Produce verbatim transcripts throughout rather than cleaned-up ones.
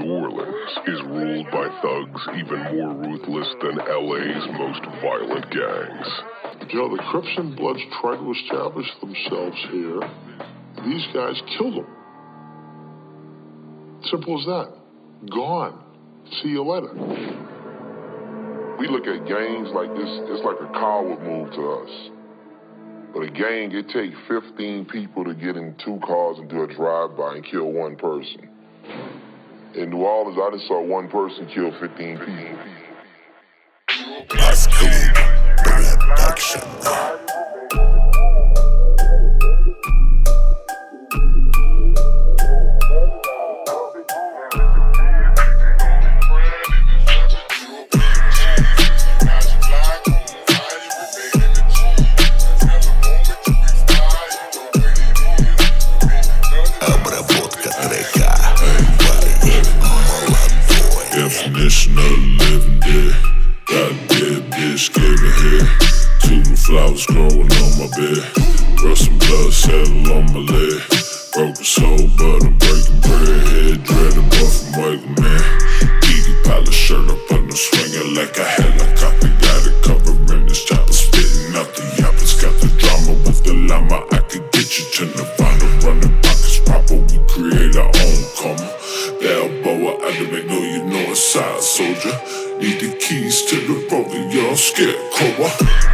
New Orleans is ruled by thugs even more ruthless than L A's most violent gangs. You know, the Crips and Bloods tried to establish themselves here. These guys killed them. Simple as that. Gone. See you later. We look at gangs like this, it's like a coward move to us. But a gang, it takes fifteen people to get in two cars and do a drive-by and kill one person. In New Orleans, I just saw one person kill fifteen people. Production. Definition of living dead. Got a dead bitch, gave her hair. Two new flowers growing on my bed. Rust and blood settle on my leg. Broken soul, but I'm breaking bread. Head dreaded, boy from Wiggle Man. Edie pile shirt up on the swinger like a helicopter. Got it covering this chopper, spitting out the yappers. Got the drama with the llama. I could get you to Nirvana. Running pockets proper, we create our own karma. Balboa, I can make know you know a side soldier. Need the keys to the roller, y'all scarecrow.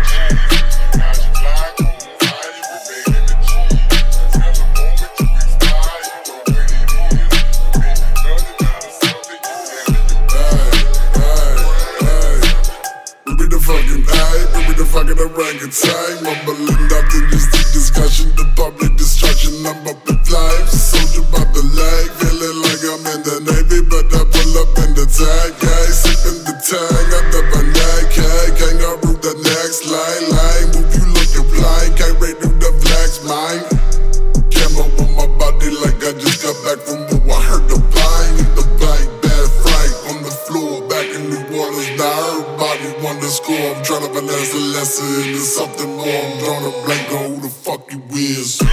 Fucking orangutan, mumbling after this deep discussion, the public destruction. I'm up in flames, soldier by the leg, feeling like I'm in the Navy, but I pull up in the tag, yeah, sipping the tang, I dub a neck, yeah, kangaroo the next line, line, move you looking blind, can't rate through the flags, mine. Came up on my body like I just got back from war, I heard the bang, the bang, bad fright on the floor, back in New Orleans, now everybody wanna score. I'm tryna finesse a lesson into something more. I'm drawing a blank on who the fuck you is.